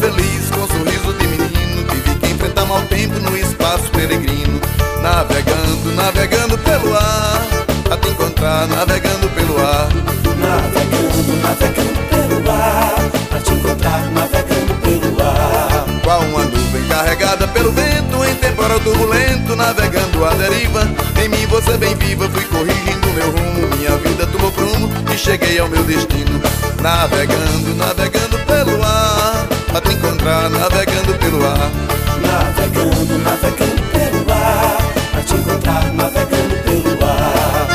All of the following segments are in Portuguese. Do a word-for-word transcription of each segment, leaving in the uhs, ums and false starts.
feliz com um sorriso de menino, tive que enfrentar mau tempo no espaço peregrino. Navegando, navegando pelo ar, a te encontrar, navegando pelo ar. Navegando, navegando pelo ar, a te encontrar, navegando pelo ar. Qual uma nuvem carregada pelo vento, em temporal turbulento, navegando à deriva. Em mim você bem viva, fui corrigindo meu rumo, minha vida tomou prumo e cheguei ao meu destino. Navegando, navegando pelo ar, a te encontrar, navegando pelo ar. Navegando, navegando pelo ar, a te encontrar, navegando pelo ar.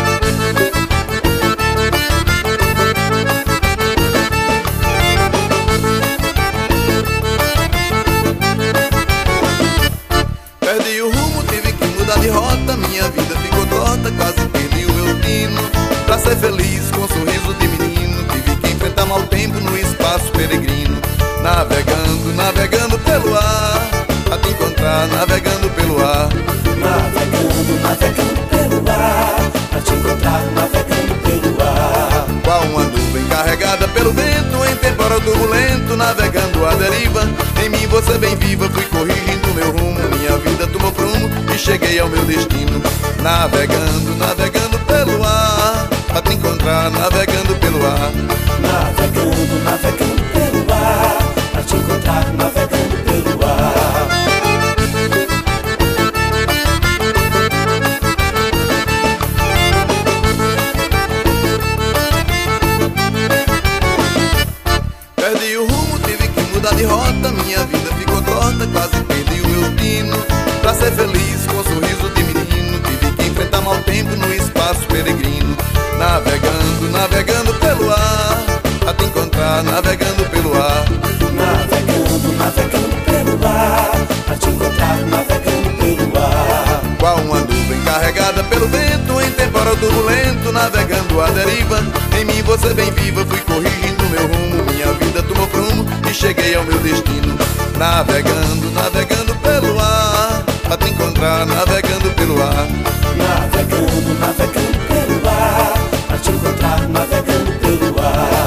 Perdi o rumo, tive que mudar de rota, minha vida ficou torta, quase perdi o meu destino. Pra ser feliz com um sorriso de menino, tive que enfrentar mau tempo no espaço peregrino. Navegando, navegando pelo ar, a te encontrar, navegando pelo ar. Navegando, navegando pelo ar, a te encontrar, navegando pelo ar. Qual uma nuvem carregada pelo vento, em temporal turbulento, navegando à deriva. Em mim você bem viva, fui corrigindo meu rumo, minha vida tomou prumo e cheguei ao meu destino. Navegando, navegando pelo ar, a te encontrar, navegando pelo ar. Navegando, navegando pelo ar, a te encontrar, navegando pelo ar. Perdi o rumo, tive que mudar de rota, minha vida ficou torta, quase perdi o meu destino. Pra ser feliz com um sorriso de menino, tive que enfrentar mau tempo no espaço peregrino. Navegando, navegando pelo ar, a te encontrar, navegando pelo ar. Navegando, navegando pelo ar, a te encontrar, navegando pelo ar. Qual uma nuvem carregada pelo vento, em temporal turbulento, navegando à deriva. Em mim você bem viva, fui corrigindo meu rumo, minha vida tomou prumo e cheguei ao meu destino. Navegando, navegando pelo ar, a te encontrar, navegando pelo ar. Navegando, navegando pelo ar, a te encontrar, navegando pelo ar.